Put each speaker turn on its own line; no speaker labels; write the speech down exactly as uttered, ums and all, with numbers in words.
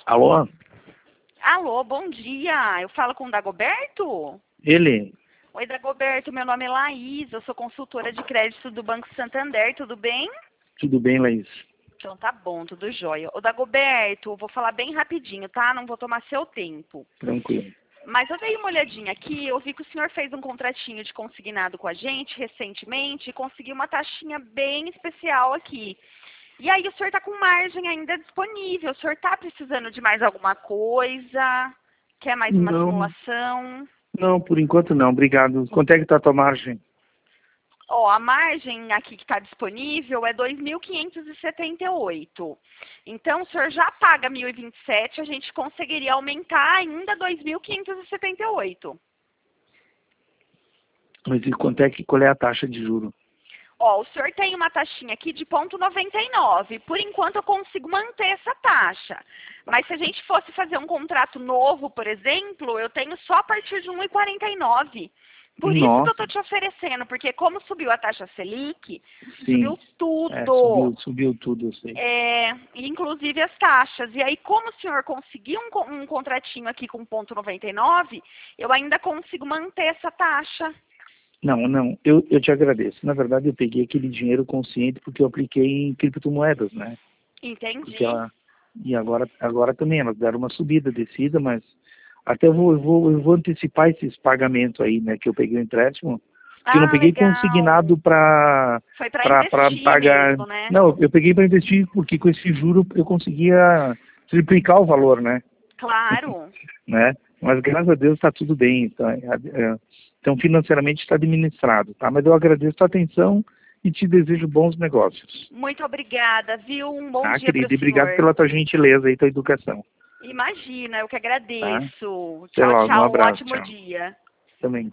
Alô?
Alô, bom dia. Eu falo com o Dagoberto?
Ele?
Oi, Dagoberto. Meu nome é Laís. Eu sou consultora de crédito do Banco Santander. Tudo bem?
Tudo bem, Laís?
Então tá bom, tudo jóia. Ô, Dagoberto, vou falar bem rapidinho, tá? Não vou tomar seu tempo.
Tranquilo.
Mas eu dei uma olhadinha aqui, eu vi que o senhor fez um contratinho de consignado com a gente recentemente e conseguiu uma taxinha bem especial aqui. E aí o senhor está com margem ainda disponível. O senhor está precisando de mais alguma coisa? Quer mais uma
Não,
simulação?
não, por enquanto não. Obrigado. Quanto é que está a tua margem?
Ó, a margem aqui que está disponível é dois mil quinhentos e setenta e oito. Então, o senhor já paga mil e vinte e sete, a gente conseguiria aumentar ainda dois mil quinhentos e setenta e oito.
Mas e quanto é que, qual é a taxa de juro?
Ó, o senhor tem uma taxinha aqui de ponto noventa e nove. Por enquanto eu consigo manter essa taxa. Mas se a gente fosse fazer um contrato novo, por exemplo, eu tenho só a partir de um e quarenta e nove. Por isso que eu
Nossa,
estou te oferecendo, porque como subiu a taxa Selic,
sim.
subiu tudo.
É, subiu, subiu tudo, eu sei.
É, inclusive as taxas. E aí, como o senhor conseguiu um, co- um contratinho aqui com ponto noventa e nove, eu ainda consigo manter essa taxa.
Não, não, eu, eu te agradeço. Na verdade, eu peguei aquele dinheiro consciente porque eu apliquei em criptomoedas, né? Porque
Entendi.
ela, e agora, agora também elas deram uma subida, descida, mas até eu vou, eu vou, eu vou antecipar esses pagamentos aí, né? Que eu peguei o empréstimo, porque eu não
Ah,
peguei
legal.
consignado para
Foi para
para
investir
pagar.
mesmo, né?
Não, eu peguei para investir porque com esse juro eu conseguia triplicar o valor, né?
Claro.
né? Mas graças a Deus está tudo bem. Então, é, é, então financeiramente está administrado, tá? Mas eu agradeço a atenção e te desejo bons negócios.
Muito obrigada, viu? Um bom
Tá,
dia para
querida?
o
E obrigado
senhor.
pela tua gentileza e tua educação.
Imagina, eu que
Tá?
agradeço.
Até
Tchau,
logo. Um
tchau. Um
abraço.
ótimo
Tchau.
dia.
Também.